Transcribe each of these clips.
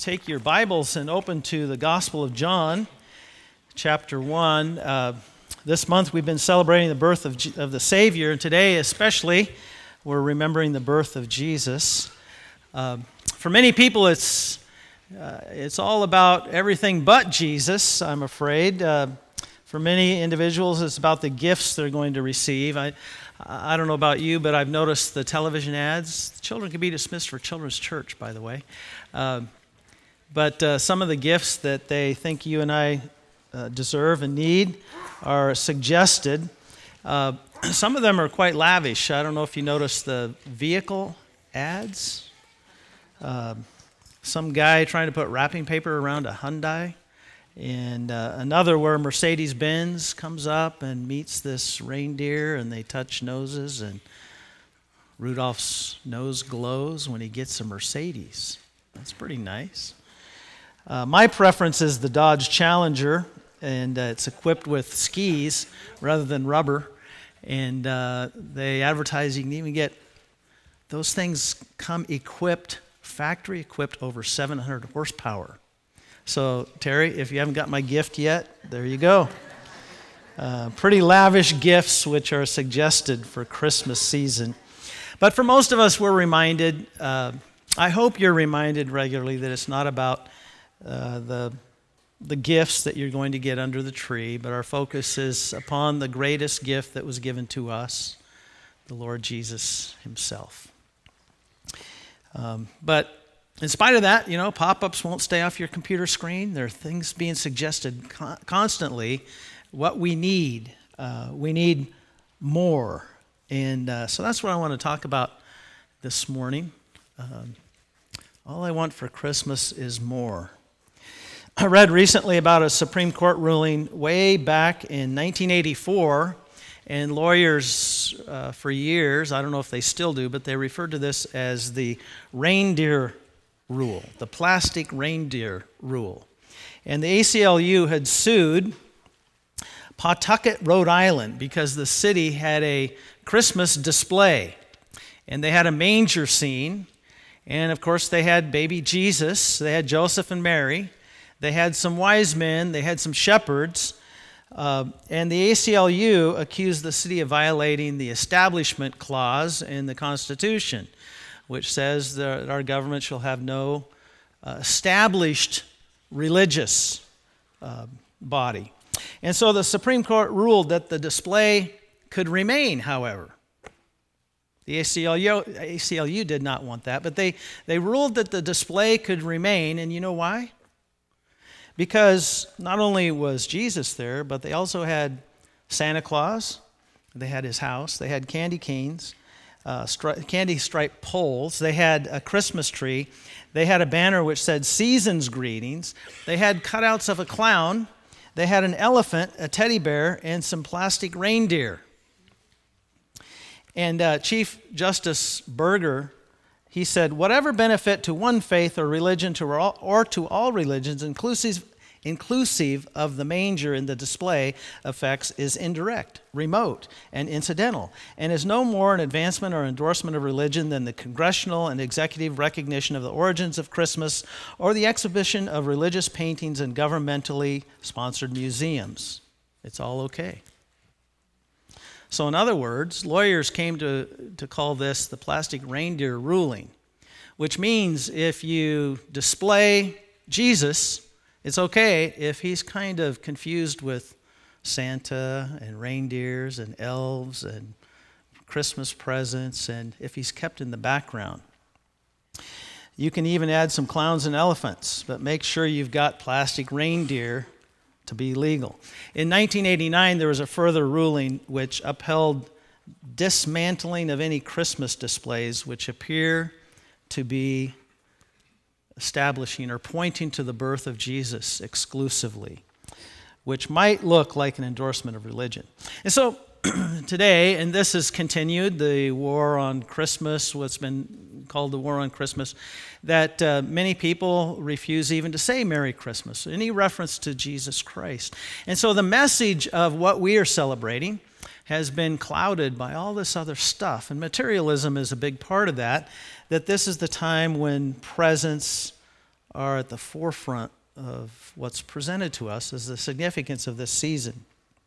take your Bibles and open to the Gospel of John, chapter 1. This month we've been celebrating the birth of the Savior, and today especially we're remembering the birth of Jesus. For many people it's all about everything but Jesus, I'm afraid. For many individuals it's about the gifts they're going to receive. I don't know about you, but I've noticed the television ads. Children can be dismissed for children's church, by the way. But some of the gifts that they think you and I deserve and need are suggested. Some of them are quite lavish. I don't know if you noticed the vehicle ads. Some guy trying to put wrapping paper around a Hyundai. And another where Mercedes-Benz comes up and meets this reindeer and they touch noses and Rudolph's nose glows when he gets a Mercedes. That's pretty nice. My preference is the Dodge Challenger, and it's equipped with skis rather than rubber. And they advertise you can even get, those things come equipped, factory equipped, over 700 horsepower. So, Terry, if you haven't got my gift yet, there you go. Pretty lavish gifts which are suggested for Christmas season. But for most of us, we're reminded, I hope you're reminded regularly that it's not about the gifts that you're going to get under the tree, but our focus is upon the greatest gift that was given to us, the Lord Jesus himself. But in spite of that, pop-ups won't stay off your computer screen. There are things being suggested constantly. What we need more. And so that's what I want to talk about this morning. All I want for Christmas is more. I read recently about a Supreme Court ruling way back in 1984, and lawyers for years, I don't know if they still do, but they referred to this as the reindeer rule, the plastic reindeer rule. And the ACLU had sued Pawtucket, Rhode Island, because the city had a Christmas display. And they had a manger scene. And of course, they had baby Jesus. They had Joseph and Mary. They had some wise men. They had some shepherds. And the ACLU accused the city of violating the Establishment Clause in the Constitution, which says that our government shall have no established religious body. And so the Supreme Court ruled that the display could remain, however. The ACLU did not want that, but they ruled that the display could remain, and you know why? Because not only was Jesus there, but they also had Santa Claus, they had his house, they had candy canes, candy striped poles, they had a Christmas tree, they had a banner which said Season's Greetings, they had cutouts of a clown, they had an elephant, a teddy bear, and some plastic reindeer. And Chief Justice Berger, he said, whatever benefit to one faith or religion or to all religions, inclusive of the manger in the display effects, is indirect, remote, and incidental, and is no more an advancement or endorsement of religion than the congressional and executive recognition of the origins of Christmas or the exhibition of religious paintings in governmentally sponsored museums. It's all okay. So in other words, lawyers came to call this the plastic reindeer ruling, which means if you display Jesus, it's okay if he's kind of confused with Santa and reindeers and elves and Christmas presents, and if he's kept in the background. You can even add some clowns and elephants, but make sure you've got plastic reindeer to be legal. In 1989, there was a further ruling which upheld dismantling of any Christmas displays which appear to be establishing or pointing to the birth of Jesus exclusively, which might look like an endorsement of religion. And so today, and this has continued, the war on Christmas, what's been called the war on Christmas, that many people refuse even to say Merry Christmas, any reference to Jesus Christ. And so the message of what we are celebrating has been clouded by all this other stuff, and materialism is a big part of that, that this is the time when presents are at the forefront of what's presented to us as the significance of this season.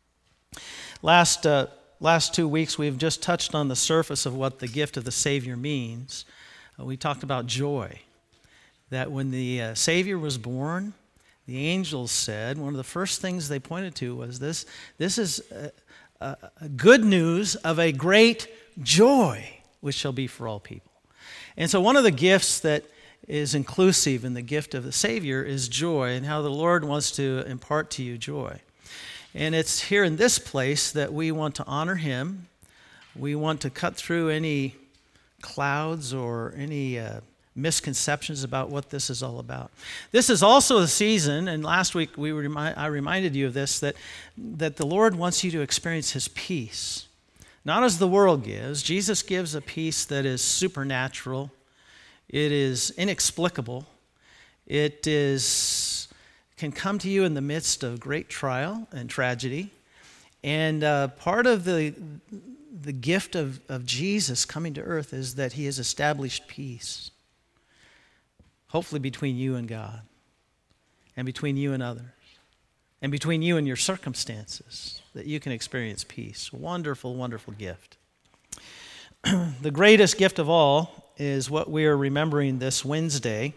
Last 2 weeks, we've just touched on the surface of what the gift of the Savior means. We talked about joy, that when the Savior was born, the angels said, one of the first things they pointed to was this is a good news of a great joy, which shall be for all people. And so one of the gifts that is inclusive in the gift of the Savior is joy, and how the Lord wants to impart to you joy. And it's here in this place that we want to honor Him. We want to cut through any clouds or any misconceptions about what this is all about. This is also a season, and last week I reminded you of this, that the Lord wants you to experience His peace. Not as the world gives. Jesus gives a peace that is supernatural. It is inexplicable. It can come to you in the midst of great trial and tragedy. And part of the gift of Jesus coming to earth is that He has established peace. Hopefully between you and God, and between you and others, and between you and your circumstances, that you can experience peace. Wonderful, wonderful gift. The greatest gift of all is what we are remembering this Wednesday.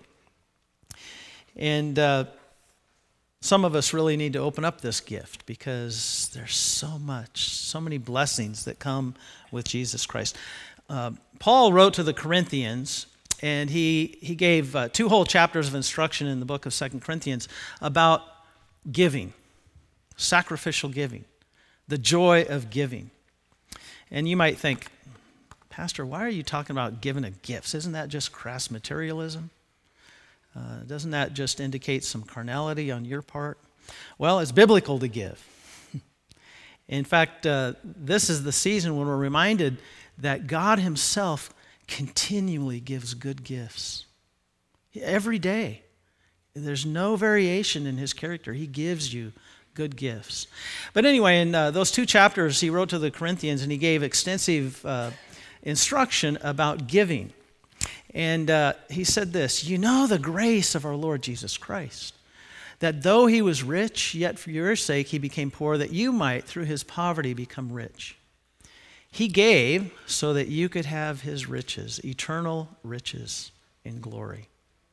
And some of us really need to open up this gift because there's so many blessings that come with Jesus Christ. Paul wrote to the Corinthians, and he gave 2 whole chapters of instruction in the book of 2 Corinthians about giving, sacrificial giving, the joy of giving. And you might think, Pastor, why are you talking about giving of gifts? Isn't that just crass materialism? Doesn't that just indicate some carnality on your part? Well, it's biblical to give. In fact, this is the season when we're reminded that God Himself continually gives good gifts. Every day. There's no variation in His character. He gives you good gifts. But anyway, in those 2 chapters, he wrote to the Corinthians, and he gave extensive instruction about giving. And he said this, "You know the grace of our Lord Jesus Christ, that though He was rich, yet for your sake He became poor, that you might, through His poverty, become rich. He gave so that you could have His riches, eternal riches in glory."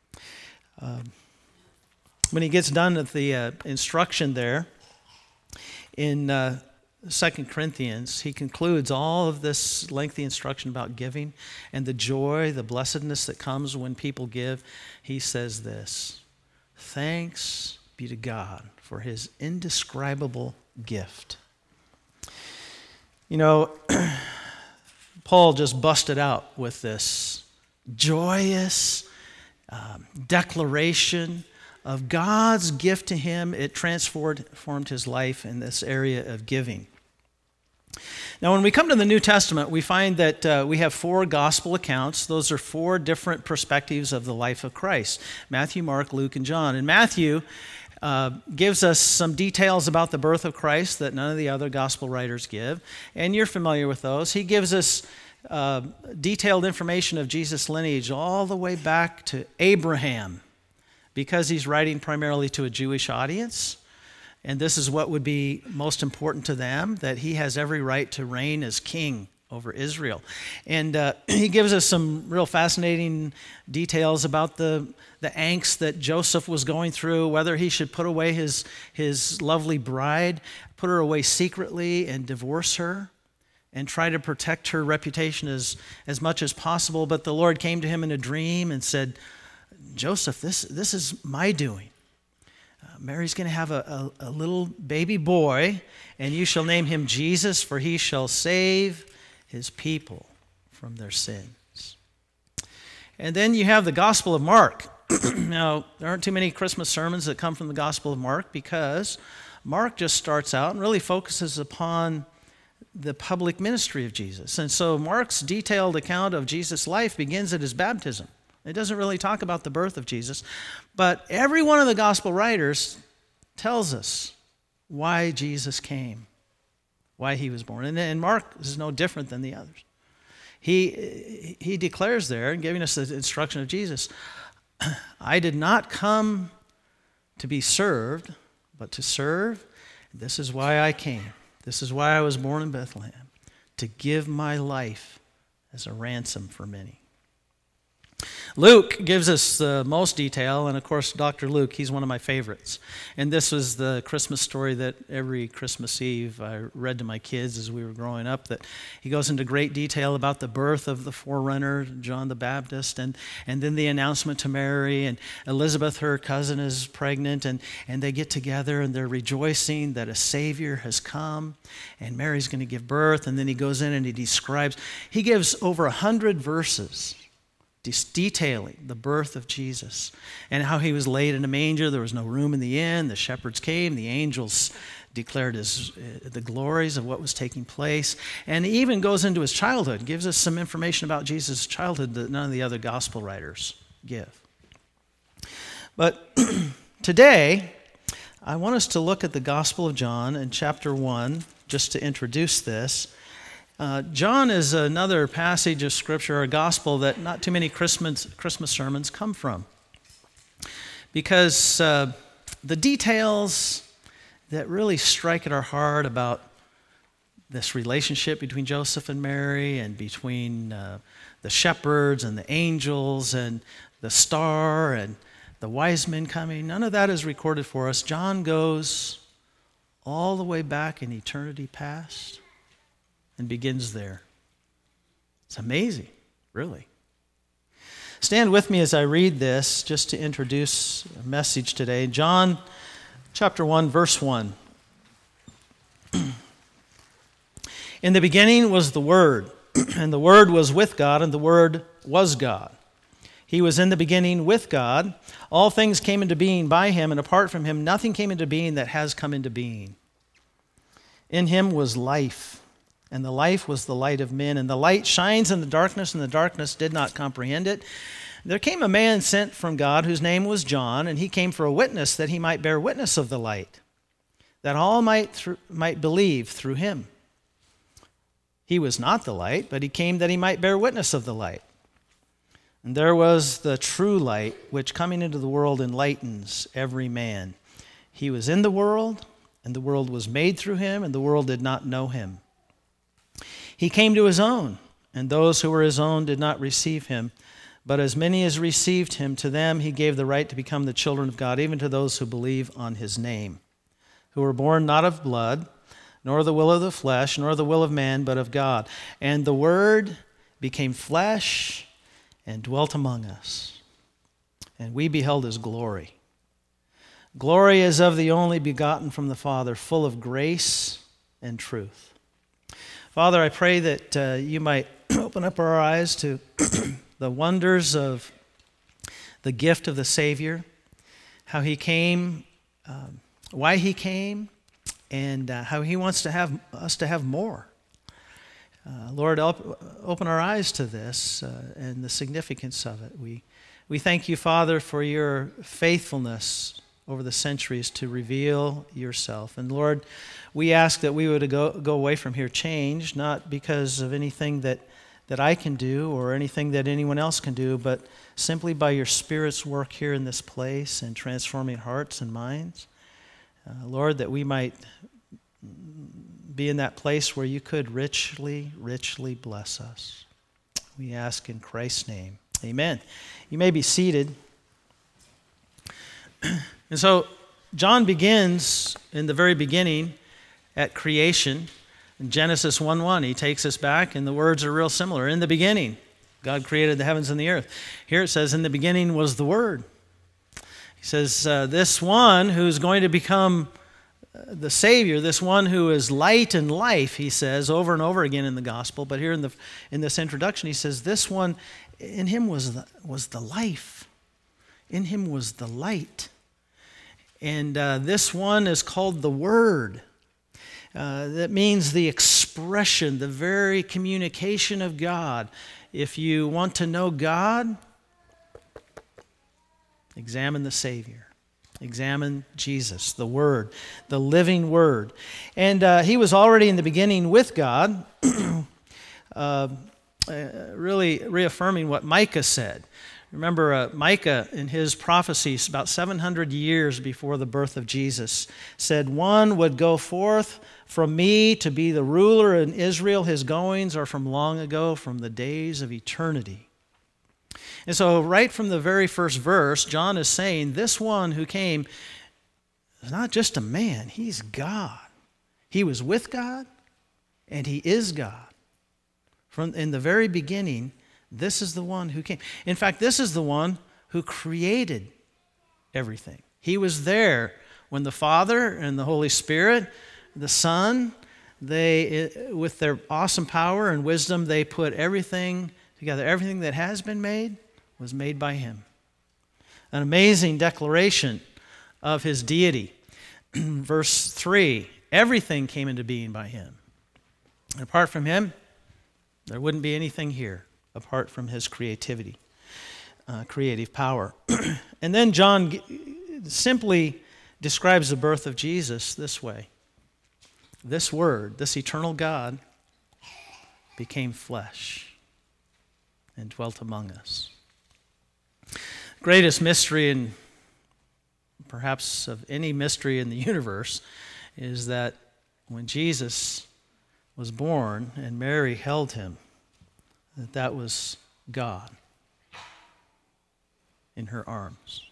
When he gets done with the instruction there in 2 Corinthians, he concludes all of this lengthy instruction about giving and the joy, the blessedness that comes when people give. He says this, "Thanks be to God for His indescribable gift." You know, Paul just busted out with this joyous declaration of God's gift to him. It transformed his life in this area of giving. Now, when we come to the New Testament, we find that we have 4 gospel accounts. Those are 4 different perspectives of the life of Christ: Matthew, Mark, Luke, and John. And Matthew gives us some details about the birth of Christ that none of the other gospel writers give, and you're familiar with those. He gives us detailed information of Jesus' lineage all the way back to Abraham, because he's writing primarily to a Jewish audience, and this is what would be most important to them, that he has every right to reign as king over Israel. And he gives us some real fascinating details about the angst that Joseph was going through, whether he should put away his lovely bride, put her away secretly and divorce her, and try to protect her reputation as much as possible. But the Lord came to him in a dream and said, "Joseph, this is my doing. Mary's going to have a little baby boy, and you shall name him Jesus, for he shall save his people from their sins." And then you have the Gospel of Mark. Now, there aren't too many Christmas sermons that come from the Gospel of Mark, because Mark just starts out and really focuses upon the public ministry of Jesus. And so Mark's detailed account of Jesus' life begins at his baptism. It doesn't really talk about the birth of Jesus, but every one of the gospel writers tells us why Jesus came, why he was born. And Mark is no different than the others. He declares there, and giving us the instruction of Jesus, I did not come to be served, but to serve. This is why I came. This is why I was born in Bethlehem, to give my life as a ransom for many. Luke gives us the most detail, and of course, Dr. Luke, he's one of my favorites. And this was the Christmas story that every Christmas Eve I read to my kids as we were growing up, that he goes into great detail about the birth of the forerunner, John the Baptist, and then the announcement to Mary, and Elizabeth, her cousin, is pregnant, and they get together, and they're rejoicing that a Savior has come, and Mary's going to give birth, and then he goes in and he gives over 100 verses detailing the birth of Jesus and how he was laid in a manger. There was no room in the inn. The shepherds came. The angels declared the glories of what was taking place. And he even goes into his childhood, gives us some information about Jesus' childhood that none of the other gospel writers give. But today, I want us to look at the Gospel of John in chapter 1, just to introduce this. John is another passage of Scripture or gospel that not too many Christmas sermons come from, because the details that really strike at our heart about this relationship between Joseph and Mary and between the shepherds and the angels and the star and the wise men coming, none of that is recorded for us. John goes all the way back in eternity past and begins there. It's amazing, really. Stand with me as I read this, just to introduce a message today. John chapter 1, verse 1. In the beginning was the Word, and the Word was with God, and the Word was God. He was in the beginning with God. All things came into being by him, and apart from him, nothing came into being that has come into being. In him was life, and the life was the light of men, and the light shines in the darkness, and the darkness did not comprehend it. There came a man sent from God whose name was John, and he came for a witness, that he might bear witness of the light, that all might believe through him. He was not the light, but he came that he might bear witness of the light. And there was the true light, which coming into the world enlightens every man. He was in the world, and the world was made through him, and the world did not know him. He came to his own, and those who were his own did not receive him. But as many as received him, to them he gave the right to become the children of God, even to those who believe on his name, who were born not of blood, nor the will of the flesh, nor the will of man, but of God. And the Word became flesh and dwelt among us, and we beheld his glory. Glory as of the only begotten from the Father, full of grace and truth. Father, I pray that you might open up our eyes to the wonders of the gift of the Savior, how he came, why he came, and how he wants to have us to have more. Lord, open our eyes to this and the significance of it. We thank you, Father, for your faithfulness over the centuries to reveal yourself. And Lord, we ask that we would go away from here changed, not because of anything that I can do or anything that anyone else can do, but simply by your Spirit's work here in this place and transforming hearts and minds. Lord, that we might be in that place where you could richly, richly bless us. We ask in Christ's name. Amen. You may be seated. And so John begins in the very beginning at creation. In Genesis 1:1, he takes us back, and the words are real similar. In the beginning, God created the heavens and the earth. Here it says, in the beginning was the Word. He says, this one who's going to become the Savior, this one who is light and life, he says over and over again in the gospel. But here in this introduction, he says, this one, in him was the life. In him was the light. And this one is called the Word. That means the expression, the very communication of God. If you want to know God, examine the Savior. Examine Jesus, the Word, the living Word. And he was already in the beginning with God, really reaffirming what Micah said. Remember, Micah, in his prophecies about 700 years before the birth of Jesus, said, "One would go forth from me to be the ruler in Israel. His goings are from long ago, from the days of eternity." And so right from the very first verse, John is saying this one who came is not just a man, he's God. He was with God, and he is God. In the very beginning, this is the one who came. In fact, this is the one who created everything. He was there when the Father and the Holy Spirit, the Son, with their awesome power and wisdom, they put everything together. Everything that has been made was made by him. An amazing declaration of his deity. Verse 3, everything came into being by him. And apart from him, there wouldn't be anything here apart from his creativity, creative power. And then John simply describes the birth of Jesus this way. This Word, this eternal God, became flesh and dwelt among us. Greatest mystery, and perhaps of any mystery in the universe, is that when Jesus was born and Mary held him, that was God in her arms.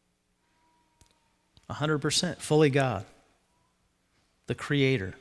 100% fully God, the Creator.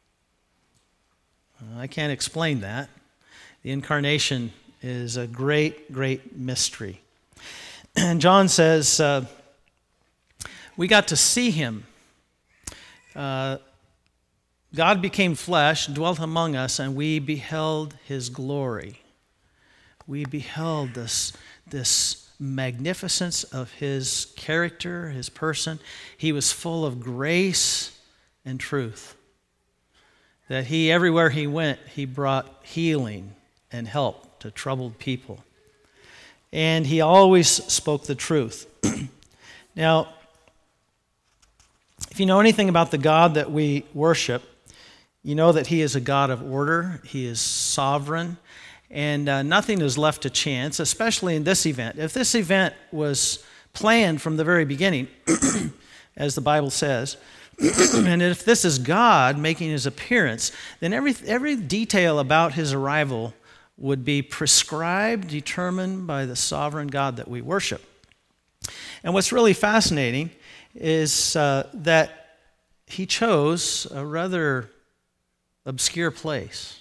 I can't explain that. The incarnation is a great, great mystery. And John says, we got to see him. God became flesh, dwelt among us, and we beheld his glory. We beheld this magnificence of his character, his person. He was full of grace and truth. That everywhere he went, he brought healing and help to troubled people. And he always spoke the truth. Now, if you know anything about the God that we worship, you know that he is a God of order, he is sovereign, and nothing is left to chance, especially in this event. If this event was planned from the very beginning, as the Bible says, and if this is God making his appearance, then every detail about his arrival would be prescribed, determined by the sovereign God that we worship. And what's really fascinating is that he chose a rather obscure place.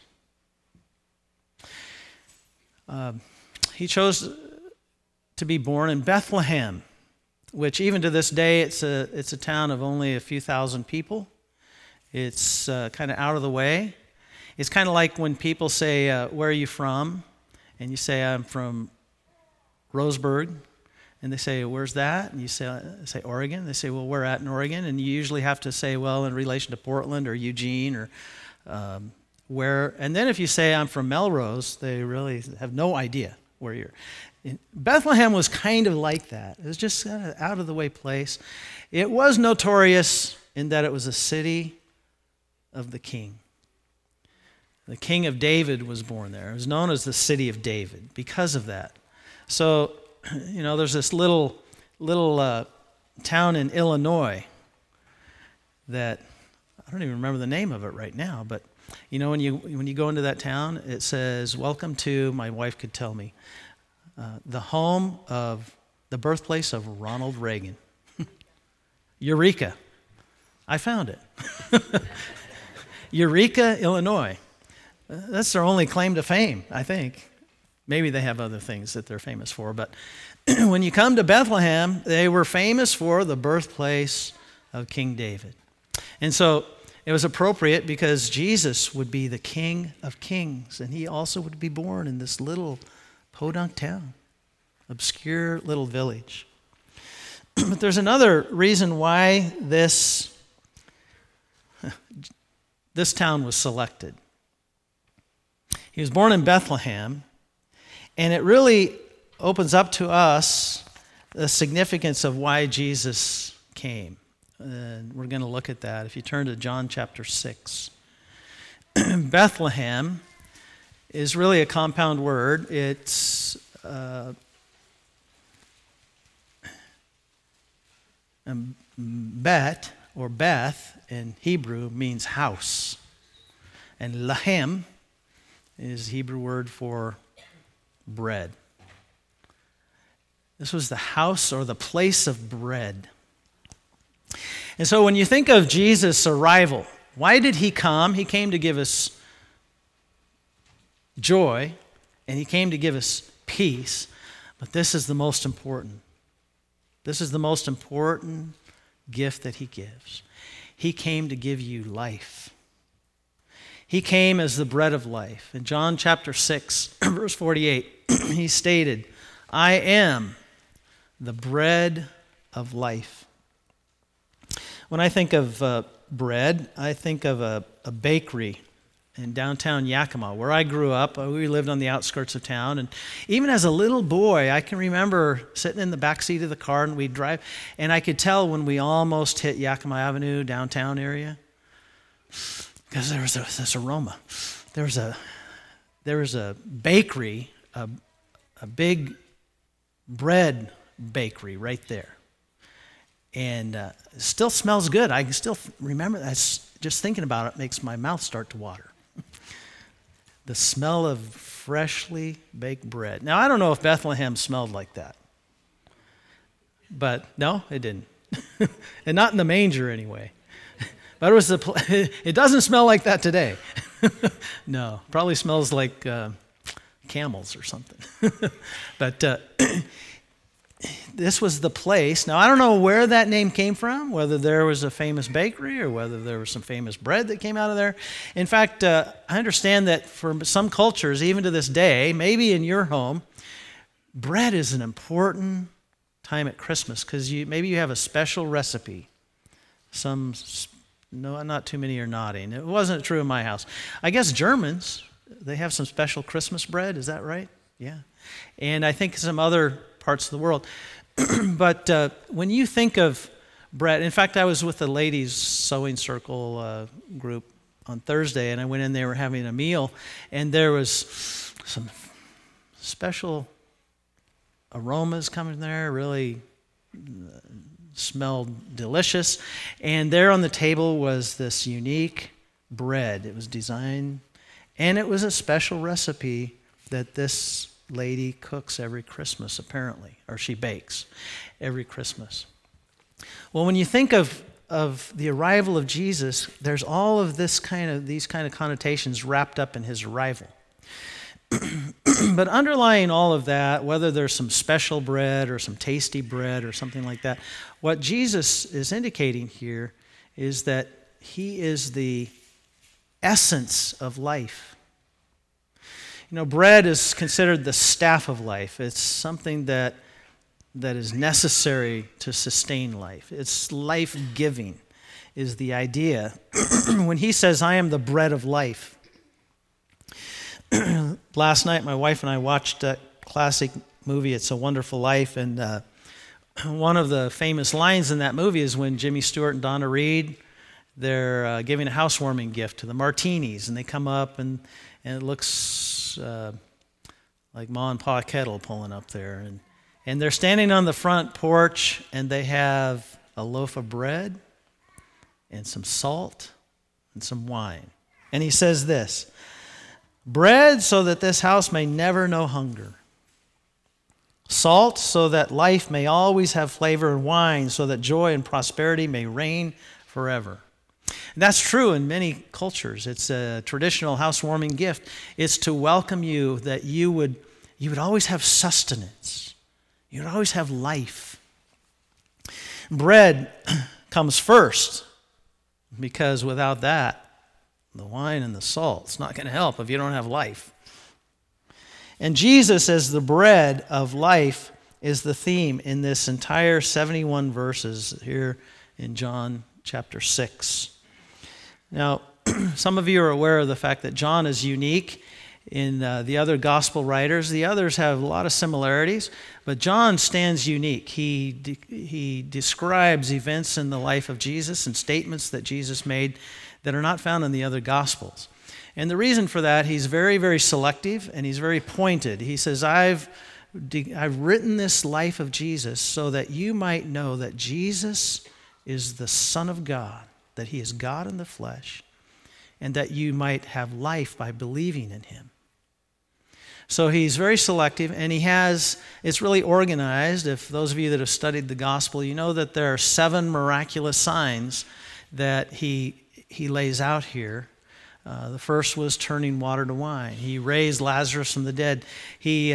He chose to be born in Bethlehem, which even to this day it's a town of only a few thousand people. It's kind of out of the way. It's kind of like when people say, where are you from? And you say, I'm from Roseburg. And they say, where's that? And you say Oregon. They say, well, we're at in Oregon. And you usually have to say, well, in relation to Portland or Eugene or where. And then if you say, I'm from Melrose, they really have no idea where you're. Bethlehem was kind of like that. It was just an out-of-the-way place. It was notorious in that it was a city of the king. The king of David was born there. It was known as the city of David because of that. So, there's this little town in Illinois that I don't even remember the name of it right now. But when you go into that town, it says, "Welcome to," my wife could tell me, the home of the birthplace of Ronald Reagan. Eureka! I found it. Eureka, Illinois. That's their only claim to fame, I think. Maybe they have other things that they're famous for, but when you come to Bethlehem, they were famous for the birthplace of King David. And so it was appropriate because Jesus would be the King of Kings, and he also would be born in this little podunk town, obscure little village. But there's another reason why this town was selected. He was born in Bethlehem, and it really opens up to us the significance of why Jesus came. And we're going to look at that. If you turn to John chapter 6. Bethlehem is really a compound word. It's And Bet, or Beth, in Hebrew means house. And lahem is the Hebrew word for bread. This was the house or the place of bread. And so when you think of Jesus' arrival, why did he come? He came to give us joy, and he came to give us peace. But this is the most important. This is the most important gift that he gives. He came to give you life. He came as the bread of life. In John chapter 6, verse 48, he stated, I am the bread of life. When I think of bread, I think of a bakery in downtown Yakima, where I grew up. We lived on the outskirts of town, and even as a little boy, I can remember sitting in the back seat of the car, and we'd drive, and I could tell when we almost hit Yakima Avenue, downtown area, because there was this aroma. There was a bakery, a big bread bakery right there. And it still smells good. I can still remember that. Just thinking about it makes my mouth start to water. The smell of freshly baked bread. Now, I don't know if Bethlehem smelled like that. But no, it didn't. And not in the manger anyway. But it doesn't smell like that today. No, probably smells like camels or something. But this was the place. Now, I don't know where that name came from, whether there was a famous bakery or whether there was some famous bread that came out of there. In fact, I understand that for some cultures, even to this day, maybe in your home, bread is an important time at Christmas because maybe you have a special recipe. No, not too many are nodding. It wasn't true in my house. I guess Germans, they have some special Christmas bread. Is that right? Yeah. And I think some other parts of the world. But when you think of bread, in fact, I was with the ladies' sewing circle group on Thursday, and I went in, they were having a meal, and there was some special aromas coming there, really smelled delicious. And there on the table was this unique bread. It was designed, and it was a special recipe that this lady cooks every Christmas, apparently, or she bakes every Christmas. Well, when you think of the arrival of Jesus, there's all of these kind of connotations wrapped up in his arrival. But underlying all of that, whether there's some special bread or some tasty bread or something like that, what Jesus is indicating here is that he is the essence of life. You know, bread is considered the staff of life. It's something that is necessary to sustain life. It's life-giving is the idea. When he says, I am the bread of life. Last night, my wife and I watched that classic movie, It's a Wonderful Life, and one of the famous lines in that movie is when Jimmy Stewart and Donna Reed, they're giving a housewarming gift to the Martinis, and they come up, and it looks like Ma and Pa Kettle pulling up there. And they're standing on the front porch, and they have a loaf of bread and some salt and some wine. And he says this, bread so that this house may never know hunger. Salt so that life may always have flavor, and wine so that joy and prosperity may reign forever. And that's true in many cultures. It's a traditional housewarming gift. It's to welcome you that you would always have sustenance. You would always have life. Bread comes first because without that, the wine and the salt's not going to help if you don't have life. And Jesus as the bread of life is the theme in this entire 71 verses here in John chapter 6. Now, some of you are aware of the fact that John is unique in the other gospel writers. The others have a lot of similarities, but John stands unique. He describes events in the life of Jesus and statements that Jesus made that are not found in the other gospels. And the reason for that, he's very, very selective, and he's very pointed. He says, I've I've written this life of Jesus so that you might know that Jesus is the Son of God, that he is God in the flesh, and that you might have life by believing in him. So he's very selective, and it's really organized. If those of you that have studied the gospel, you know that there are 7 miraculous signs that he lays out here. The first was turning water to wine. He raised Lazarus from the dead. He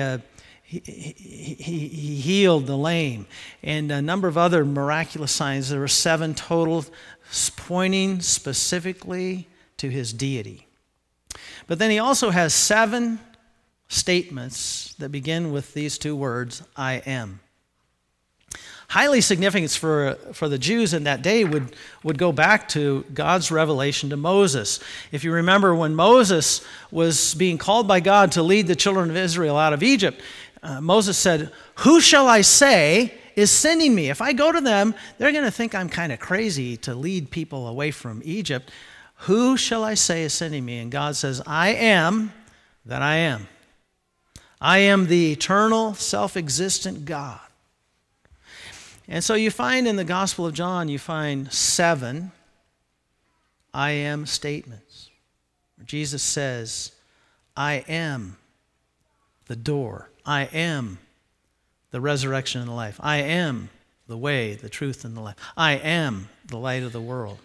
healed the lame, and a number of other miraculous signs. There were 7 total, pointing specifically to his deity. But then he also has 7 statements that begin with these 2 words, I am. Highly significant for the Jews in that day would go back to God's revelation to Moses. If you remember when Moses was being called by God to lead the children of Israel out of Egypt, Moses said, "Who shall I say is sending me? If I go to them, they're going to think I'm kind of crazy to lead people away from Egypt. Who shall I say is sending me?" And God says, "I am that I am. I am the eternal, self-existent God." And so you find in the Gospel of John, you find 7 I am statements. Jesus says, I am the door. I am the resurrection and the life. I am the way, the truth, and the life. I am the light of the world.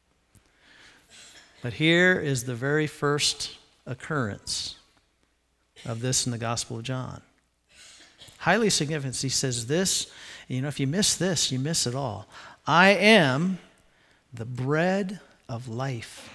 But here is the very first occurrence of this in the Gospel of John. Highly significant. He says this, if you miss this, you miss it all. I am the bread of life.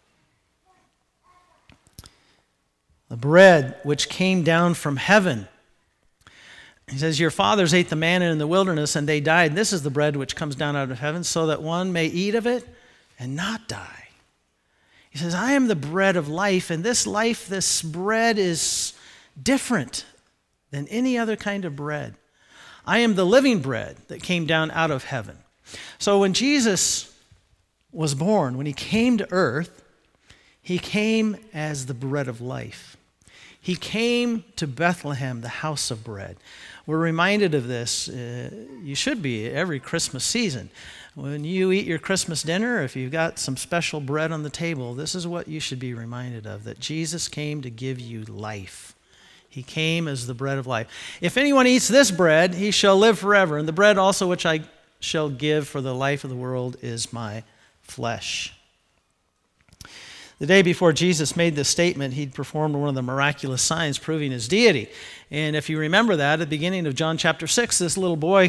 The bread which came down from heaven. He says, your fathers ate the manna in the wilderness and they died. This is the bread which comes down out of heaven so that one may eat of it and not die. He says, I am the bread of life, and this life, this bread is different than any other kind of bread. I am the living bread that came down out of heaven. So when Jesus was born, when he came to earth, he came as the bread of life. He came to Bethlehem, the house of bread. We're reminded of this, you should be, every Christmas season. When you eat your Christmas dinner, if you've got some special bread on the table, this is what you should be reminded of, that Jesus came to give you life. He came as the bread of life. If anyone eats this bread, he shall live forever. And the bread also which I shall give for the life of the world is my flesh. The day before Jesus made this statement, he'd performed one of the miraculous signs proving his deity. And if you remember that, at the beginning of John chapter 6, this little boy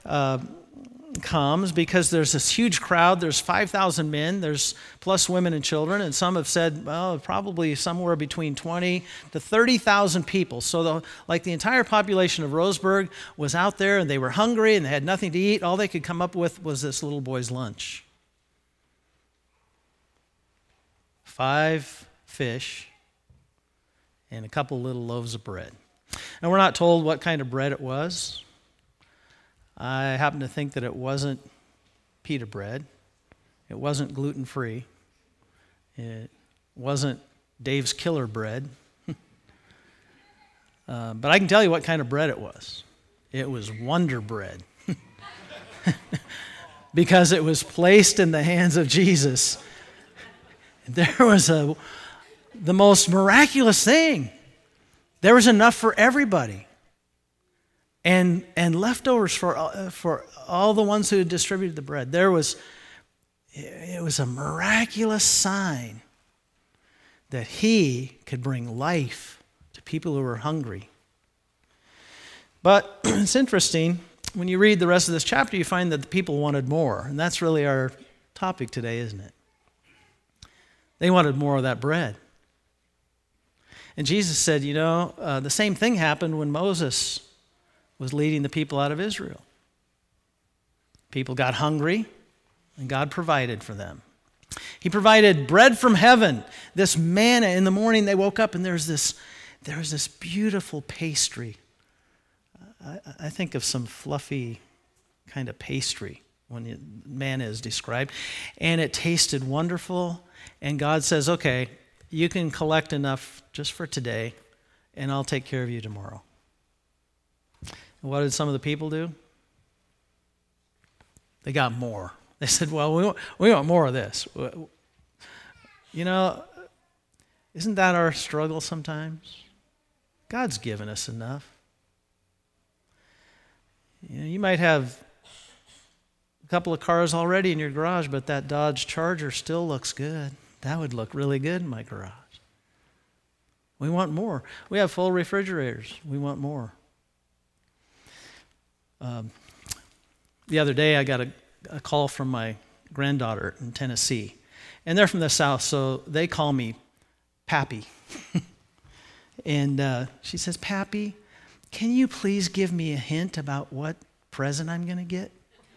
comes because there's this huge crowd. There's 5,000 men, there's plus women and children, and some have said, well, probably somewhere between 20 to 30,000 people. So the entire population of Roseburg was out there, and they were hungry, and they had nothing to eat. All they could come up with was this little boy's lunch. 5 fish and a couple little loaves of bread. And we're not told what kind of bread it was. I happen to think that it wasn't pita bread. It wasn't gluten-free. It wasn't Dave's Killer bread. But I can tell you what kind of bread it was. It was Wonder Bread. Because it was placed in the hands of Jesus. There was the most miraculous thing. There was enough for everybody. And leftovers for all the ones who had distributed the bread. It was a miraculous sign that he could bring life to people who were hungry. But it's interesting, when you read the rest of this chapter, you find that the people wanted more. And that's really our topic today, isn't it? They wanted more of that bread. And Jesus said, the same thing happened when Moses was leading the people out of Israel. People got hungry, and God provided for them. He provided bread from heaven, this manna. In the morning they woke up, and there was this beautiful pastry. I think of some fluffy kind of pastry when manna is described. And it tasted wonderful, and God says, okay, you can collect enough just for today, and I'll take care of you tomorrow. What did some of the people do? They got more. They said, well, we want more of this. You know, isn't that our struggle sometimes? God's given us enough. You know, you might have a couple of cars already in your garage, but that Dodge Charger still looks good. That would look really good in my garage. We want more. We have full refrigerators. We want more. The other day I got a call from my granddaughter in Tennessee. And they're from the South, so they call me Pappy. And she says, Pappy, can you please give me a hint about what present I'm going to get?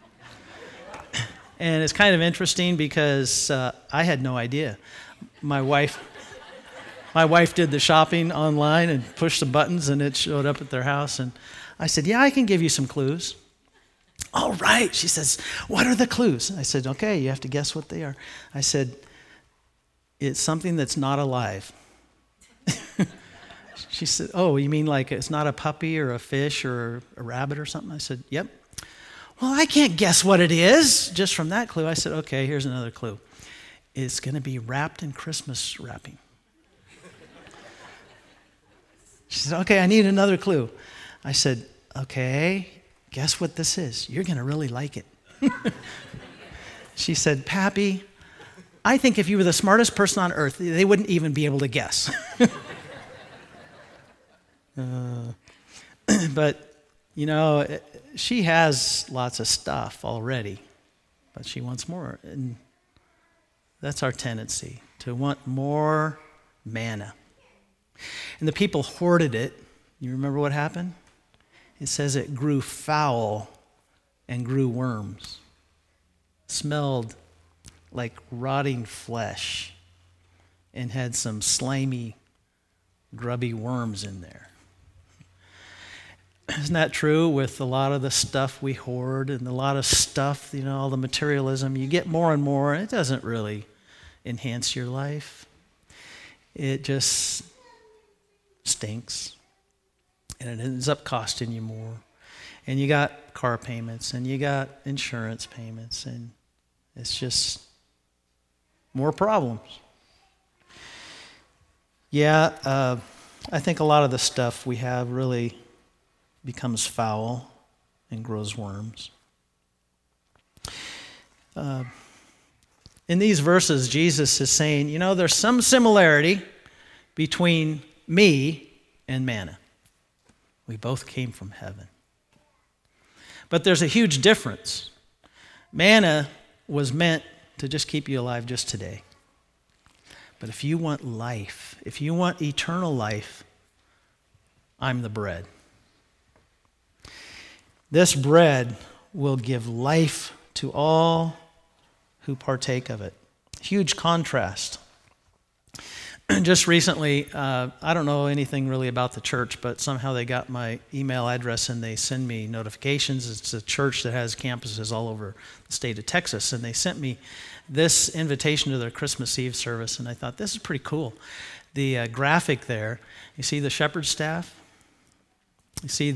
And it's kind of interesting because I had no idea. My wife did the shopping online and pushed the buttons, and it showed up at their house. And I said, yeah, I can give you some clues. All right. She says, what are the clues? I said, okay, you have to guess what they are. I said, it's something that's not alive. She said, oh, you mean like it's not a puppy or a fish or a rabbit or something? I said, yep. Well, I can't guess what it is just from that clue. I said, okay, here's another clue. It's going to be wrapped in Christmas wrapping. She said, okay, I need another clue. I said, okay, guess what this is? You're going to really like it. She said, Pappy, I think if you were the smartest person on earth, they wouldn't even be able to guess. But, you know, she has lots of stuff already, but she wants more. And that's our tendency, to want more manna. And the people hoarded it. You remember what happened? It says it grew foul and grew worms. Smelled like rotting flesh and had some slimy, grubby worms in there. Isn't that true with a lot of the stuff we hoard and a lot of stuff, you know, all the materialism? You get more and more, and it doesn't really enhance your life. It just stinks, and it ends up costing you more. And you got car payments, and you got insurance payments, and it's just more problems. Yeah, I think a lot of the stuff we have really becomes foul and grows worms. In these verses, Jesus is saying, you know, there's some similarity between me and manna. We both came from heaven. But there's a huge difference. Manna was meant to just keep you alive just today. But if you want life, if you want eternal life, I'm the bread. This bread will give life to all who partake of it. Huge contrast. Just recently, I don't know anything really about the church, but somehow they got my email address and they send me notifications. It's a church that has campuses all over the state of Texas, and they sent me this invitation to their Christmas Eve service, and I thought, this is pretty cool. The graphic there, you see the shepherd's staff? You see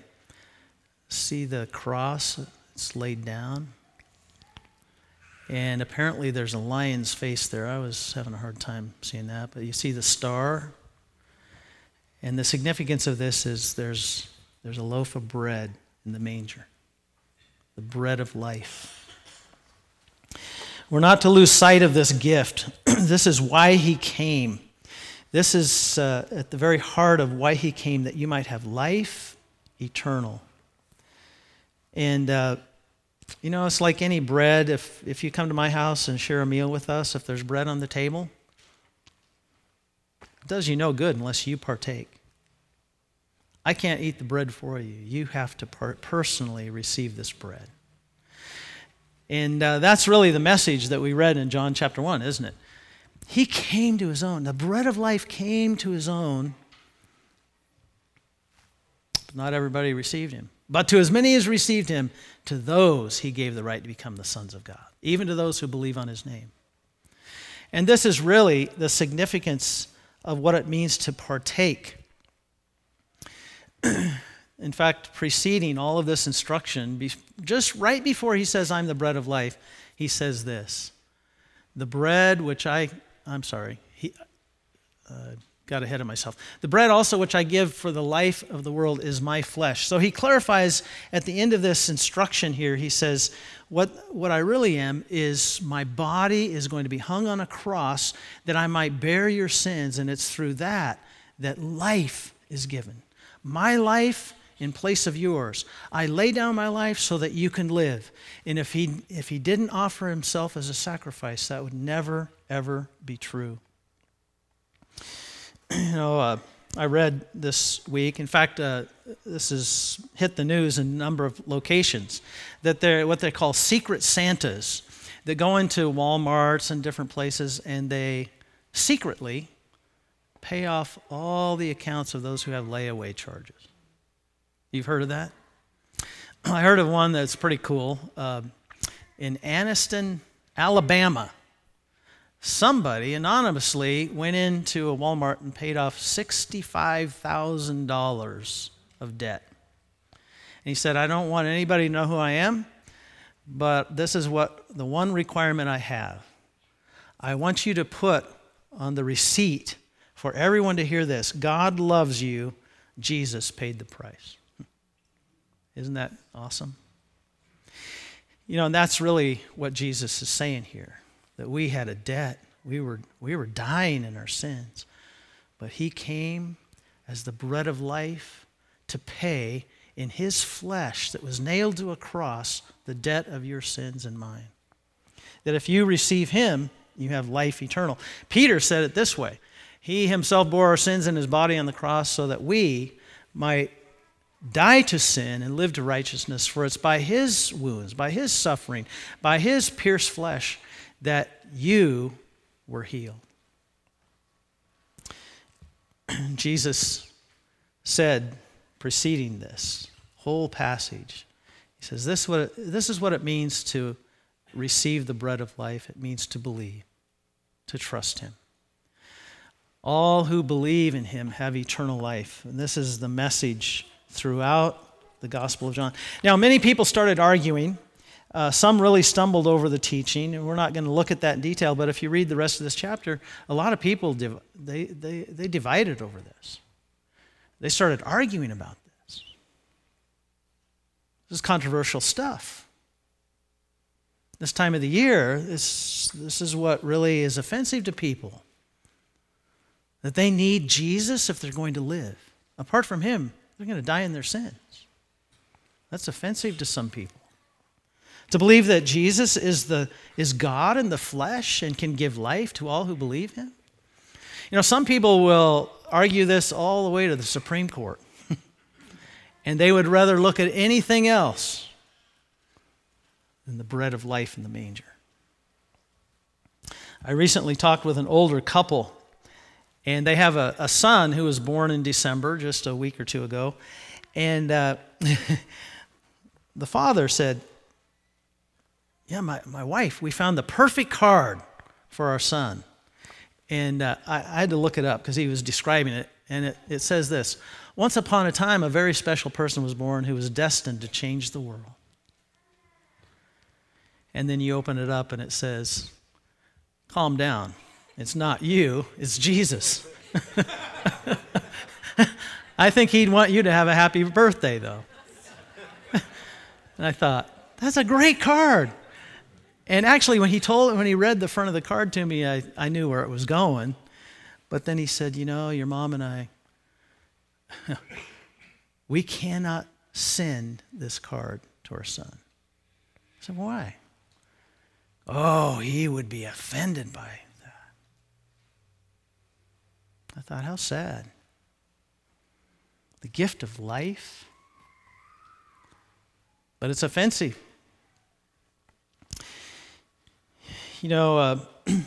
the cross? It's laid down. And apparently there's a lion's face there. I was having a hard time seeing that. But you see the star. And the significance of this is there's a loaf of bread in the manger. The bread of life. We're not to lose sight of this gift. This is why he came. This is at the very heart of why he came, that you might have life eternal. And you know, it's like any bread. If you come to my house and share a meal with us, if there's bread on the table, it does you no good unless you partake. I can't eat the bread for you. You have to personally receive this bread. And that's really the message that we read in John chapter 1, isn't it? He came to his own. The bread of life came to his own. But not everybody received him. But to as many as received him, to those he gave the right to become the sons of God, even to those who believe on his name. And this is really the significance of what it means to partake. In fact, preceding all of this instruction, just right before he says, I'm the bread of life, he says this, the bread which got ahead of myself. The bread also which I give for the life of the world is my flesh. So he clarifies at the end of this instruction here, he says, what I really am is my body is going to be hung on a cross that I might bear your sins, and it's through that life is given. My life in place of yours. I lay down my life so that you can live. And if he didn't offer himself as a sacrifice, that would never, ever be true. I read this week, in fact, this has hit the news in a number of locations, that they're what they call secret Santas that go into Walmarts and different places, and they secretly pay off all the accounts of those who have layaway charges. You've heard of that? I heard of one that's pretty cool. In Anniston, Alabama, somebody anonymously went into a Walmart and paid off $65,000 of debt. And he said, I don't want anybody to know who I am, but this is what the one requirement I have. I want you to put on the receipt for everyone to hear this, God loves you, Jesus paid the price. Isn't that awesome? And that's really what Jesus is saying here. That we had a debt. We were dying in our sins. But he came as the bread of life to pay in his flesh that was nailed to a cross the debt of your sins and mine. That if you receive him, you have life eternal. Peter said it this way. He himself bore our sins in his body on the cross so that we might die to sin and live to righteousness. For it's by his wounds, by his suffering, by his pierced flesh that you were healed. Jesus said, preceding this whole passage, he says, this is what it means to receive the bread of life. It means to believe, to trust him. All who believe in him have eternal life. And this is the message throughout the Gospel of John. Now, many people started arguing. Some really stumbled over the teaching, and we're not going to look at that in detail, but if you read the rest of this chapter, a lot of people, they divided over this. They started arguing about this. This is controversial stuff. This time of the year, this is what really is offensive to people. That they need Jesus if they're going to live. Apart from him, they're going to die in their sins. That's offensive to some people. To believe that Jesus is God in the flesh and can give life to all who believe him. Some people will argue this all the way to the Supreme Court. And they would rather look at anything else than the bread of life in the manger. I recently talked with an older couple, and they have a son who was born in December, just a week or two ago. And the father said, yeah, my wife, we found the perfect card for our son. And I had to look it up because he was describing it. And it says this, once upon a time, a very special person was born who was destined to change the world. And then you open it up and it says, calm down. It's not you, it's Jesus. I think he'd want you to have a happy birthday, though. And I thought, that's a great card. And actually, when he read the front of the card to me, I knew where it was going. But then he said, your mom and I, we cannot send this card to our son. I said, why? Oh, he would be offended by that. I thought, how sad. The gift of life. But it's offensive. The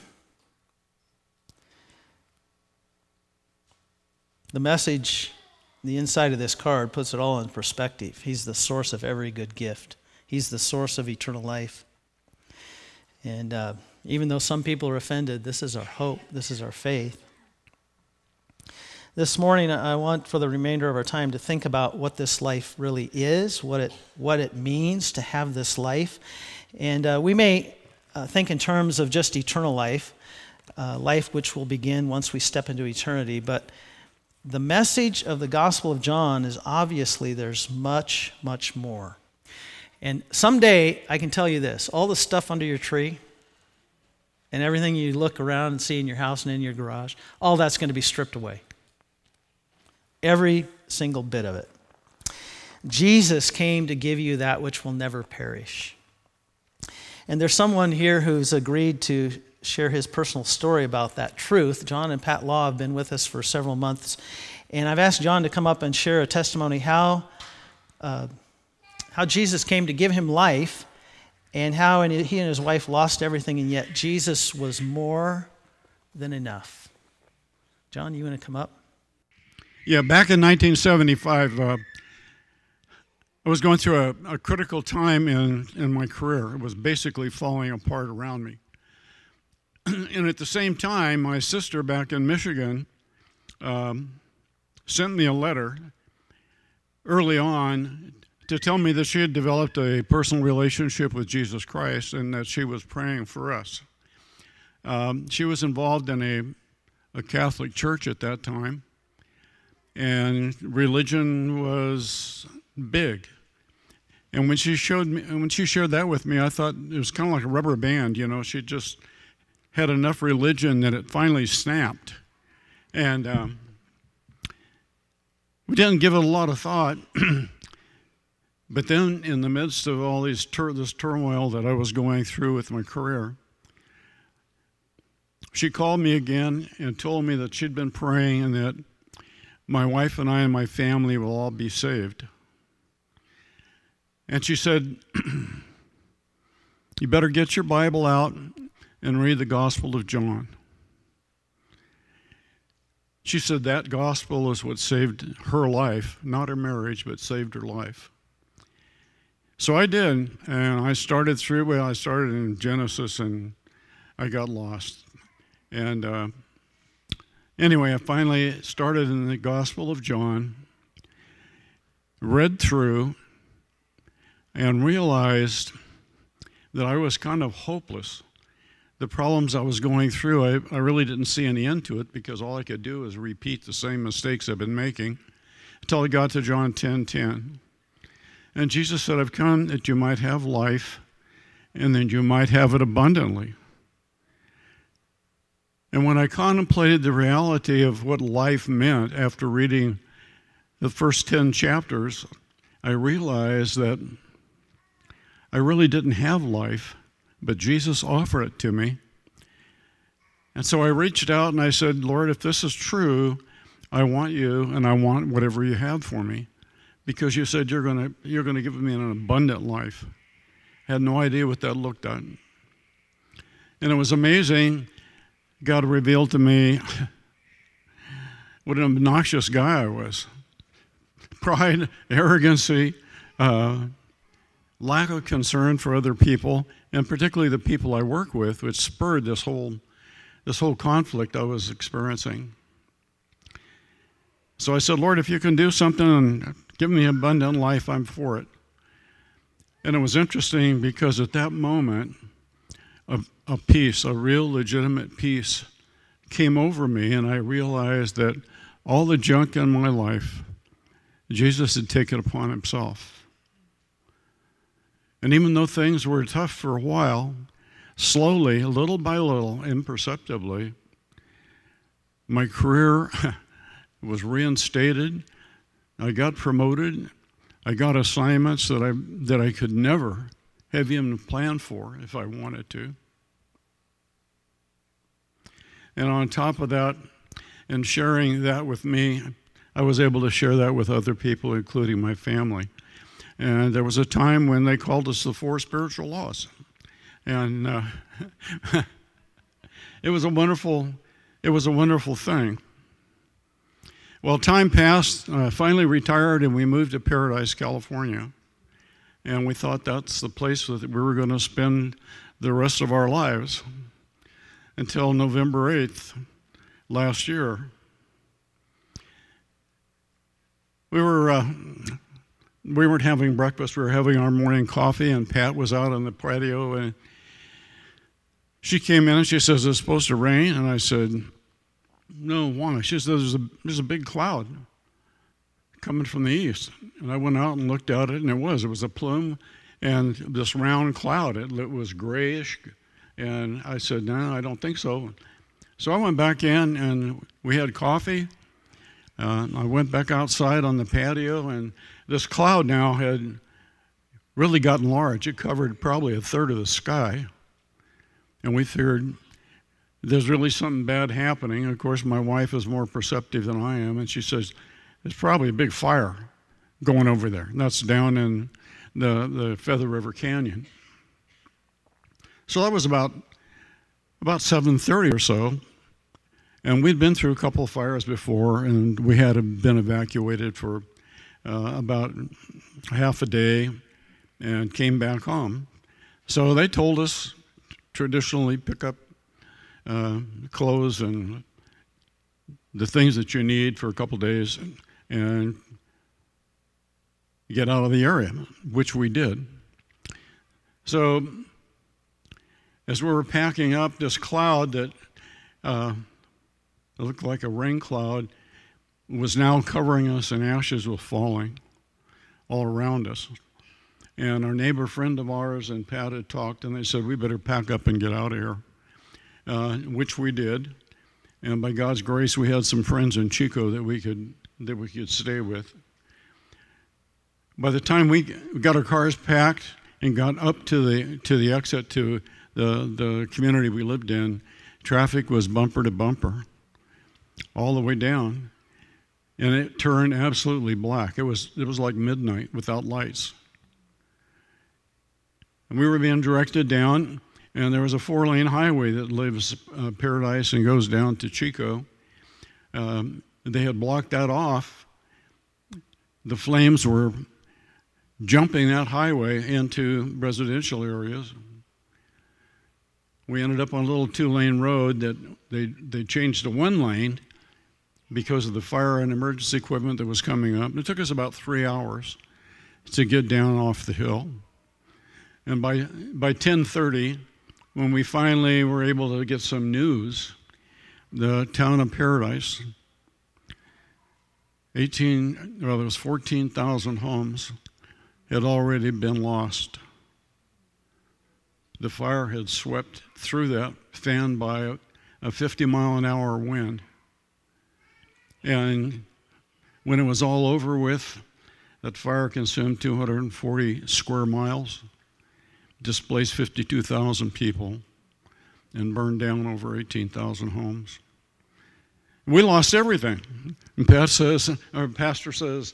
message, the inside of this card puts it all in perspective. He's the source of every good gift. He's the source of eternal life. And even though some people are offended, this is our hope. This is our faith. This morning, I want for the remainder of our time to think about what this life really is, what it means to have this life. And we may think in terms of just eternal life, life which will begin once we step into eternity. But the message of the Gospel of John is obviously there's much, much more. And someday, I can tell you this, all the stuff under your tree and everything you look around and see in your house and in your garage, all that's going to be stripped away. Every single bit of it. Jesus came to give you that which will never perish. And there's someone here who's agreed to share his personal story about that truth. John and Pat Law have been with us for several months. And I've asked John to come up and share a testimony how Jesus came to give him life and how he and his wife lost everything, and yet Jesus was more than enough. John, you want to come up? Yeah, back in 1975, I was going through a critical time in my career. It was basically falling apart around me. And at the same time, my sister back in Michigan sent me a letter early on to tell me that she had developed a personal relationship with Jesus Christ and that she was praying for us. She was involved in a Catholic church at that time. And religion was big. And when she shared that with me, I thought it was kind of like a rubber band, you know. She just had enough religion that it finally snapped. And we didn't give it a lot of thought. But then in the midst of all this turmoil that I was going through with my career, she called me again and told me that she'd been praying and that my wife and I and my family will all be saved. And she said, you better get your Bible out and read the Gospel of John. She said that gospel is what saved her life, not her marriage, but saved her life. So I did, and I started in Genesis, and I got lost. And anyway, I finally started in the Gospel of John, read through, and realized that I was kind of hopeless. The problems I was going through, I really didn't see any end to it because all I could do was repeat the same mistakes I've been making until I got to John 10:10. And Jesus said, I've come that you might have life and that you might have it abundantly. And when I contemplated the reality of what life meant after reading the first 10 chapters, I realized that I really didn't have life, but Jesus offered it to me. And so I reached out and I said, Lord, if this is true, I want you and I want whatever you have for me, because you said you're going to give me an abundant life. I had no idea what that looked like. And it was amazing. God revealed to me what an obnoxious guy I was. Pride, arrogancy, lack of concern for other people, and particularly the people I work with, which spurred this whole conflict I was experiencing. So I said, Lord, if you can do something and give me abundant life, I'm for it. And it was interesting because at that moment, a peace, a real legitimate peace, came over me, and I realized that all the junk in my life, Jesus had taken upon himself. And even though things were tough for a while, slowly, little by little, imperceptibly, my career was reinstated. I got promoted. I got assignments that I could never have even planned for if I wanted to. And on top of that, and sharing that with me, I was able to share that with other people, including my family. And there was a time when they called us the 4 spiritual laws. And it was a wonderful thing. Well, time passed. I finally retired, and we moved to Paradise, California. And we thought that's the place that we were going to spend the rest of our lives until November 8th last year. we weren't having breakfast. We were having our morning coffee, and Pat was out on the patio, and she came in and she says, "It's supposed to rain." And I said, "No, why?" She says, "There's a big cloud coming from the east." And I went out and looked at it, and it was a plume and this round cloud. It was grayish, and I said, "No, I don't think so." So I went back in, and we had coffee. I went back outside on the patio, and this cloud now had really gotten large. It covered probably a third of the sky. And we figured there's really something bad happening. Of course, my wife is more perceptive than I am, and she says, "There's probably a big fire going over there." And that's down in the Feather River Canyon. So that was about 7:30 or so. And we'd been through a couple of fires before, and we had been evacuated for about half a day and came back home. So they told us traditionally pick up clothes and the things that you need for a couple of days and get out of the area, which we did. So as we were packing up, this cloud that it looked like a rain cloud was now covering us, and ashes were falling all around us. And our neighbor friend of ours and Pat had talked, and they said, "We better pack up and get out of here," which we did. And by God's grace, we had some friends in Chico that we could stay with. By the time we got our cars packed and got up to the exit to the community we lived in, traffic was bumper to bumper all the way down, and it turned absolutely black. It was like midnight without lights. And we were being directed down, and there was a 4-lane highway that leaves Paradise and goes down to Chico. They had blocked that off. The flames were jumping that highway into residential areas. We ended up on a little 2-lane road that they changed to 1 lane because of the fire and emergency equipment that was coming up. It took us about 3 hours to get down off the hill. And by 10:30, when we finally were able to get some news, the town of Paradise, there was 14,000 homes had already been lost. The fire had swept through that, fanned by a 50-mile-an-hour wind. And when it was all over with, that fire consumed 240 square miles, displaced 52,000 people, and burned down over 18,000 homes. We lost everything. And our pastor says,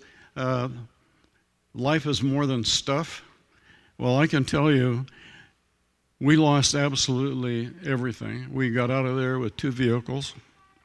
life is more than stuff. Well, I can tell you, we lost absolutely everything. We got out of there with 2 vehicles,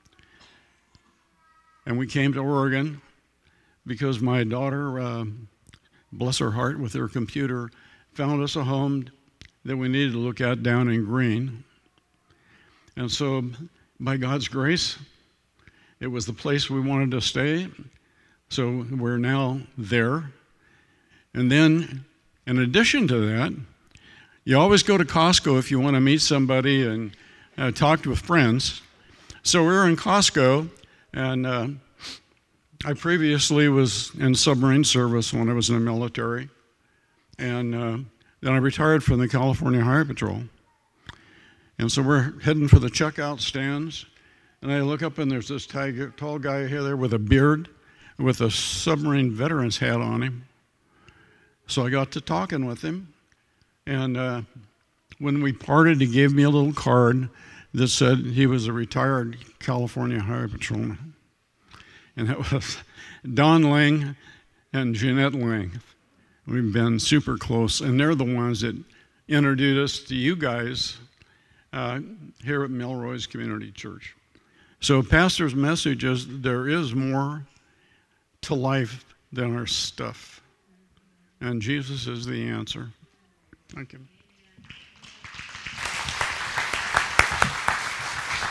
and we came to Oregon because my daughter, bless her heart, with her computer, found us a home that we needed to look at down in Green. And so, by God's grace, it was the place we wanted to stay. So we're now there. And then, in addition to that, you always go to Costco if you want to meet somebody and talk with friends. So we were in Costco, and I previously was in submarine service when I was in the military. And then I retired from the California Highway Patrol. And so we're heading for the checkout stands. And I look up, and there's this tall guy here there with a beard, with a submarine veteran's hat on him. So I got to talking with him. And when we parted, he gave me a little card that said he was a retired California Highway Patrolman. And that was Don Lang and Jeanette Lang. We've been super close, and they're the ones that introduced us to you guys here at Melrose Community Church. So pastor's message is there is more to life than our stuff, and Jesus is the answer. Thank you.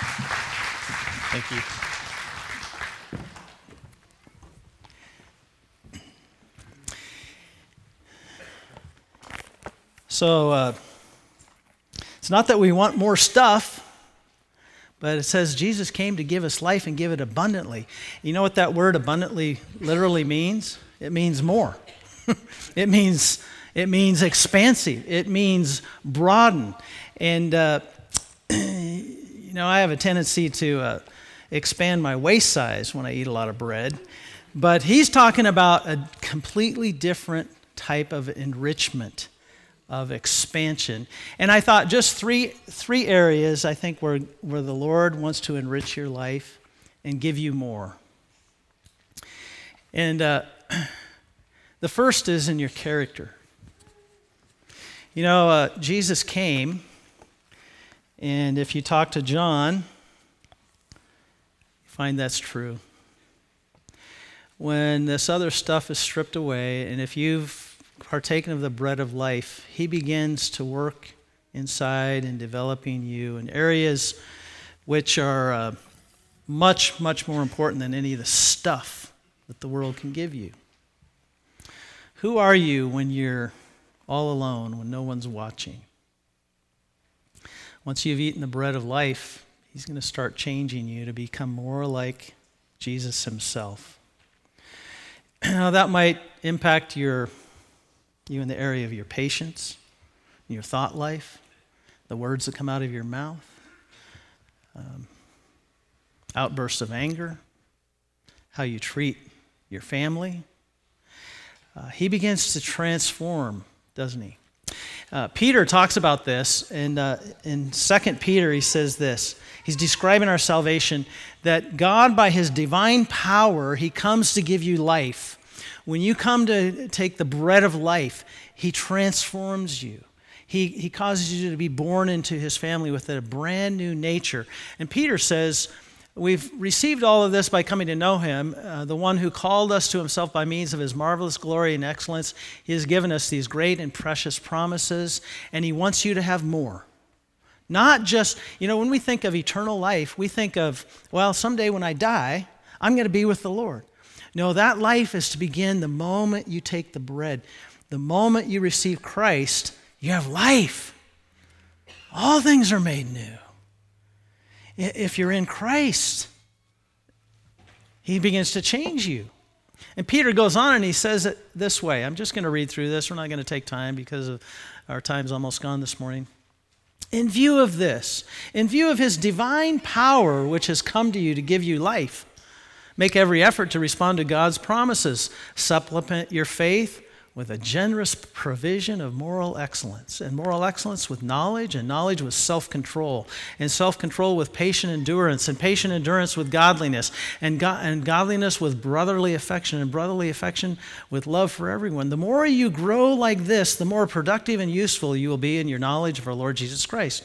Thank you. So it's not that we want more stuff, but it says Jesus came to give us life and give it abundantly. You know what that word abundantly literally means? It means more. It means expansive. It means broaden. And I have a tendency to expand my waist size when I eat a lot of bread. But he's talking about a completely different type of enrichment, of expansion. And I thought just three areas, I think, where the Lord wants to enrich your life and give you more. And the first is in your character. Jesus came, and if you talk to John, you find that's true. When this other stuff is stripped away, and if you've partaken of the bread of life, he begins to work inside and developing you in areas which are much, much more important than any of the stuff that the world can give you. Who are you when you're all alone, when no one's watching? Once you've eaten the bread of life, he's going to start changing you to become more like Jesus himself. Now, that might impact you in the area of your patience, your thought life, the words that come out of your mouth, outbursts of anger, how you treat your family. He begins to transform, doesn't he? Peter talks about this, and in 2 Peter he says this. He's describing our salvation, that God, by his divine power, he comes to give you life. When you come to take the bread of life, he transforms you. He causes you to be born into his family with a brand new nature. And Peter says, we've received all of this by coming to know him, the one who called us to himself by means of his marvelous glory and excellence. He has given us these great and precious promises, and he wants you to have more. Not just, when we think of eternal life, we think of, well, someday when I die, I'm going to be with the Lord. No, that life is to begin the moment you take the bread. The moment you receive Christ, you have life. All things are made new. If you're in Christ, he begins to change you. And Peter goes on and he says it this way. I'm just going to read through this. We're not going to take time because our time's almost gone this morning. In view of this, in view of his divine power which has come to you to give you life, make every effort to respond to God's promises. Supplement your faith with a generous provision of moral excellence, and moral excellence with knowledge, and knowledge with self-control, and self-control with patient endurance, and patient endurance with godliness, and godliness with brotherly affection, and brotherly affection with love for everyone. The more you grow like this, the more productive and useful you will be in your knowledge of our Lord Jesus Christ.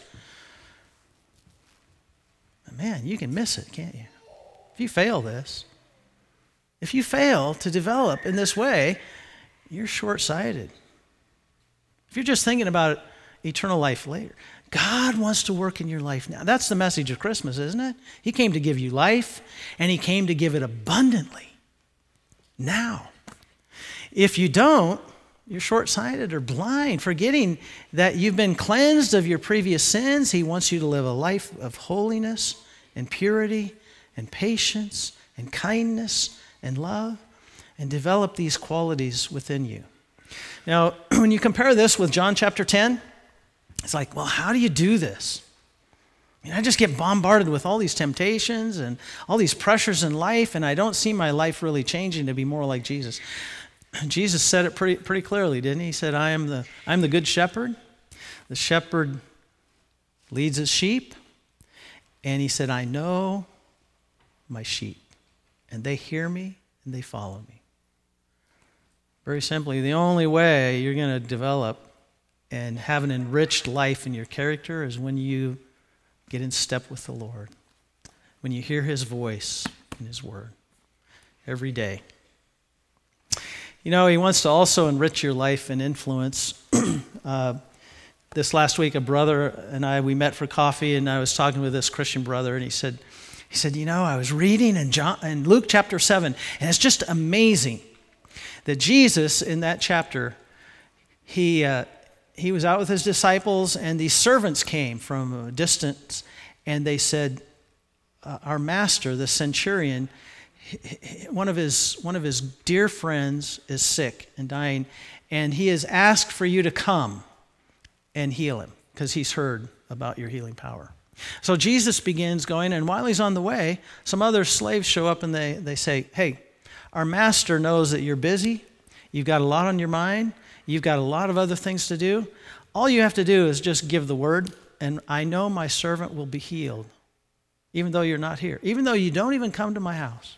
Man, you can miss it, can't you? If you fail this, if you fail to develop in this way, you're short-sighted. If you're just thinking about eternal life later, God wants to work in your life now. That's the message of Christmas, isn't it? He came to give you life, and he came to give it abundantly now. If you don't, you're short-sighted or blind, forgetting that you've been cleansed of your previous sins. He wants you to live a life of holiness and purity and patience and kindness and love, and develop these qualities within you. Now, when you compare this with John chapter 10, it's like, well, how do you do this? I just get bombarded with all these temptations and all these pressures in life, and I don't see my life really changing to be more like Jesus. Jesus said it pretty clearly, didn't he? He said, I am the good shepherd. The shepherd leads his sheep, and he said, I know my sheep, and they hear me, and they follow me. Very simply, the only way you're going to develop and have an enriched life in your character is when you get in step with the Lord, when you hear his voice in his word every day. He wants to also enrich your life and influence. This last week, a brother and we met for coffee, and I was talking with this Christian brother, and he said, I was reading in Luke chapter 7, and it's just amazing that Jesus, in that chapter, he he was out with his disciples, and these servants came from a distance, and they said, our master, the centurion, one of his dear friends is sick and dying, and he has asked for you to come and heal him because he's heard about your healing power. So Jesus begins going, and while he's on the way, some other slaves show up and they say, hey, our master knows that you're busy, you've got a lot on your mind, you've got a lot of other things to do. All you have to do is just give the word, and I know my servant will be healed, even though you're not here, even though you don't even come to my house.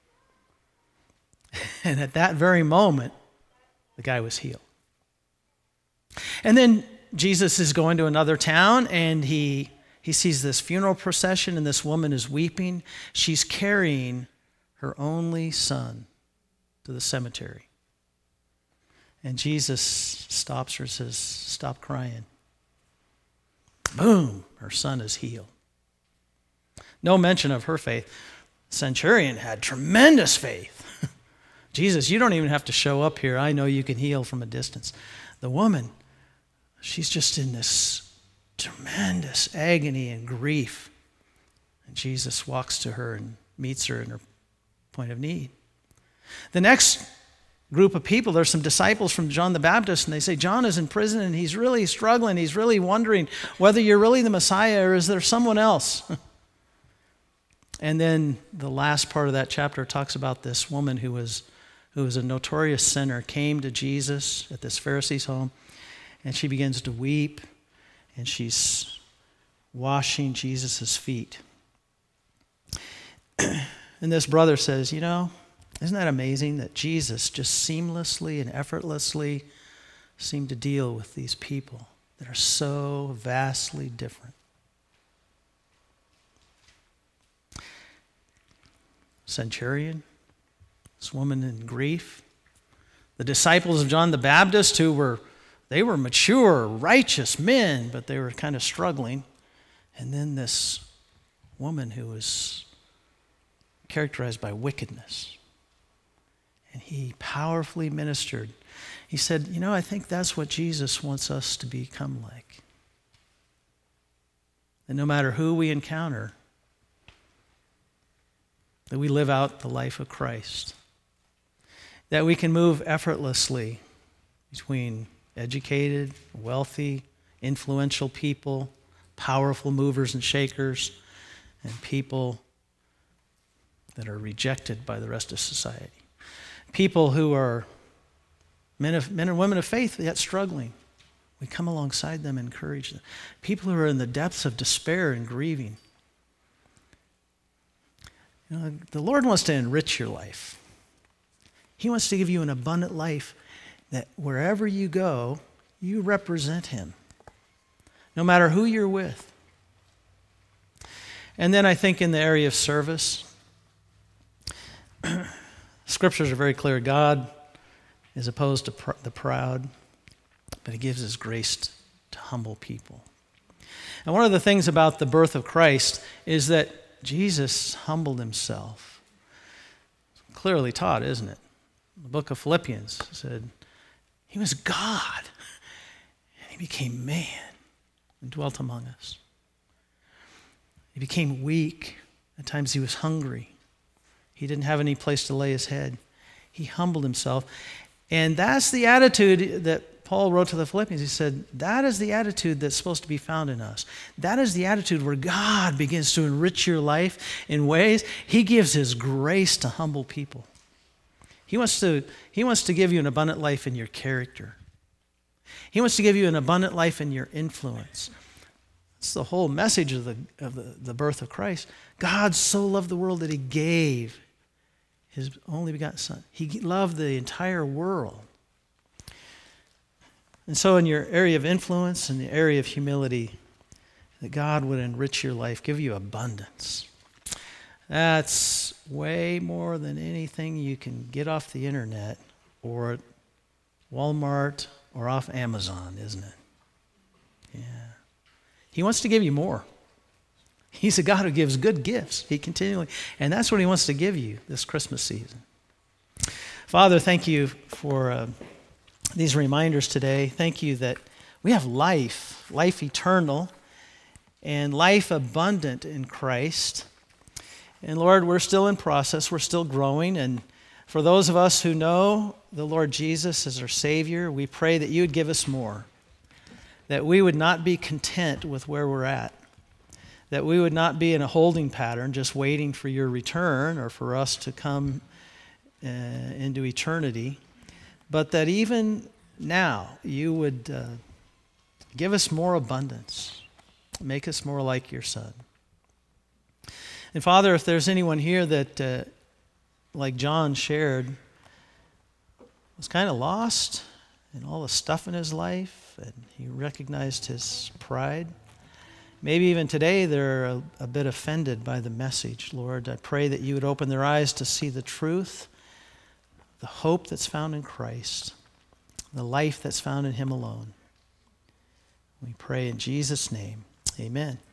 And at that very moment, the guy was healed. And then Jesus is going to another town, and he sees this funeral procession, and this woman is weeping. She's carrying her only son to the cemetery. And Jesus stops her and says, stop crying. Boom, her son is healed. No mention of her faith. The centurion had tremendous faith. Jesus, you don't even have to show up here. I know you can heal from a distance. The woman, she's just in this tremendous agony and grief. And Jesus walks to her and meets her in her point of need. The next group of people, there's some disciples from John the Baptist, and they say, John is in prison, and he's really struggling. He's really wondering whether you're really the Messiah or is there someone else? And then the last part of that chapter talks about this woman who was a notorious sinner, came to Jesus at this Pharisee's home, and she begins to weep, and she's washing Jesus' feet. And this brother says, isn't that amazing that Jesus just seamlessly and effortlessly seemed to deal with these people that are so vastly different? Centurion, this woman in grief, the disciples of John the Baptist who were mature, righteous men, but they were kind of struggling, and then this woman who was characterized by wickedness. And he powerfully ministered. He said, I think that's what Jesus wants us to become like. And no matter who we encounter, that we live out the life of Christ. That we can move effortlessly between educated, wealthy, influential people, powerful movers and shakers, and people that are rejected by the rest of society. People who are men and women of faith yet struggling. We come alongside them and encourage them. People who are in the depths of despair and grieving. The Lord wants to enrich your life. He wants to give you an abundant life that wherever you go, you represent Him, no matter who you're with. And then I think in the area of service, Scriptures are very clear. God is opposed to the proud, but He gives His grace to humble people. And one of the things about the birth of Christ is that Jesus humbled Himself. Clearly taught, isn't it? The book of Philippians said, He was God, and He became man and dwelt among us. He became weak. At times He was hungry. He didn't have any place to lay His head. He humbled Himself. And that's the attitude that Paul wrote to the Philippians. He said, that is the attitude that's supposed to be found in us. That is the attitude where God begins to enrich your life in ways. He gives His grace to humble people. He wants to give you an abundant life in your character. He wants to give you an abundant life in your influence. That's the whole message of the birth of Christ. God so loved the world that He gave His only begotten Son. He loved the entire world. And so in your area of influence, in the area of humility, that God would enrich your life, give you abundance. That's way more than anything you can get off the internet or at Walmart or off Amazon, isn't it? Yeah. He wants to give you more. He's a God who gives good gifts. He continually, and that's what He wants to give you this Christmas season. Father, thank You for these reminders today. Thank You that We have life eternal, and life abundant in Christ. And Lord, we're still in process. We're still growing. And for those of us who know the Lord Jesus as our Savior, we pray that you would give us more, that we would not be content with where we're at, that we would not be in a holding pattern just waiting for your return or for us to come into eternity, but that even now you would give us more abundance, make us more like your Son. And Father, if there's anyone here that, like John shared, was kind of lost in all the stuff in his life, and he recognized his pride, maybe even today they're a bit offended by the message. Lord, I pray that you would open their eyes to see the truth, the hope that's found in Christ, the life that's found in him alone. We pray in Jesus' name. Amen.